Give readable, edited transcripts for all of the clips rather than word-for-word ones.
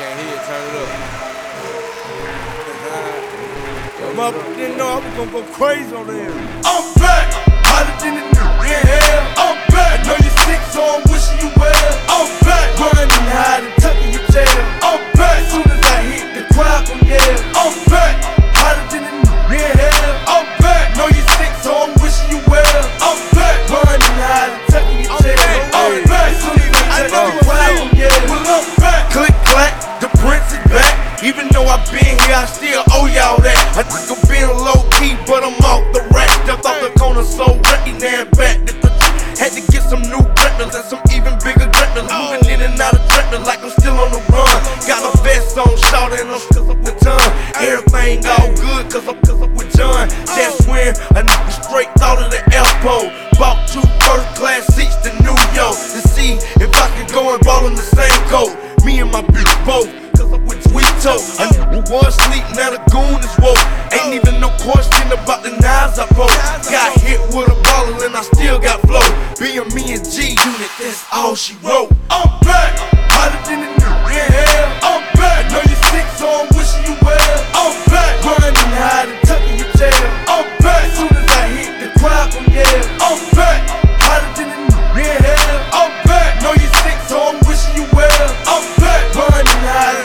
Can't hear it, turn it up. Motherfucker didn't know I was gonna go crazy on them. I'm back, hotter than the new in hell. I'm back, I know you're sick, so I'm wishing you well. I'm back, grinding hard and tucking your tail. I'm back, as soon as I hit the crowd gon' yell. I'm back, hotter than the new in hell. I'm back, know you're sick, so I'm wishing you well. I'm back, grinding hard and tucking your tail. I'm back, as soon as I hit the crowd gon' yell. Well, I'm back, click clack, the prince is back. Even though I've been here, I still owe y'all that. I think I'm being low key, but I'm off the rack. Jumped off the corner so ready, now I'm back. Had to get some new grapplers and some even bigger grapplers. Moving in and out of tractor like I'm still on the run. Got a vest on, short and I'm still up with John. Everything all good cause I'm with John. That's when a nigga straight out of the airport. Bought 2 first class seats to New York to see if I can go and ball in the same coat. Me and my bitch both. With Tweeto, I was sleep, now the goon is woke. Ain't even no question about the knives I broke. Got hit with a baller and I still got flow. Being me and G unit, that's all she wrote. I'm back, hotter than the new in hell. I'm back, I know you're sick, so I'm wishing you well. I'm back, grinding hard and tucking your tail. I'm back, as soon as I hit the crowd gon' yell. I'm back, hotter than the new in hell. I'm back, know you're sick, so I'm wishing you well. I'm back, grinding hard.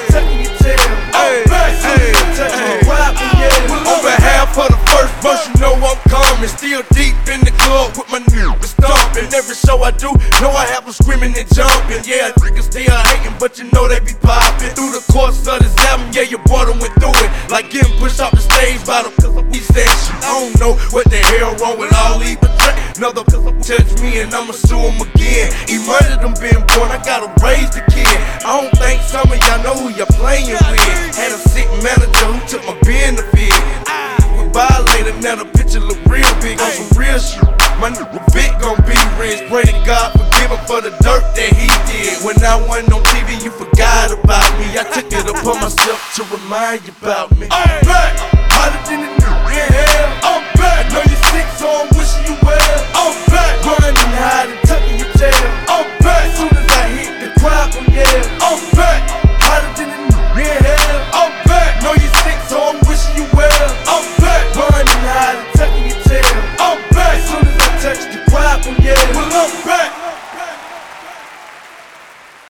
You know I'm coming, still deep in the club with my niggas stomping. Every show I do, know I have them screaming and jumping. Yeah, niggas still hating, but you know they be popping. Through the course of this album, yeah, your boy done went through it. Like getting pushed off the stage by the he said shit. I don't know what the hell wrong with all these betrayals. Another touch me and I'ma sue him again. He murdered them being born, I gotta raise the kid. I don't think some of y'all know who you're playing with. Had a sick manager who took my benefit. Violator, now the picture look real big on some real shit. My nigga Vic gon' be rich. Pray to God forgive him for the dirt that he did. When I wasn't on TV, you forgot about me. I took it upon myself to remind you about me. I'm back, hotter than the new in hell. I'm back, I know you're sick, so I'm wishing you well. I'm back, grinding hard and tucking your tail. I'm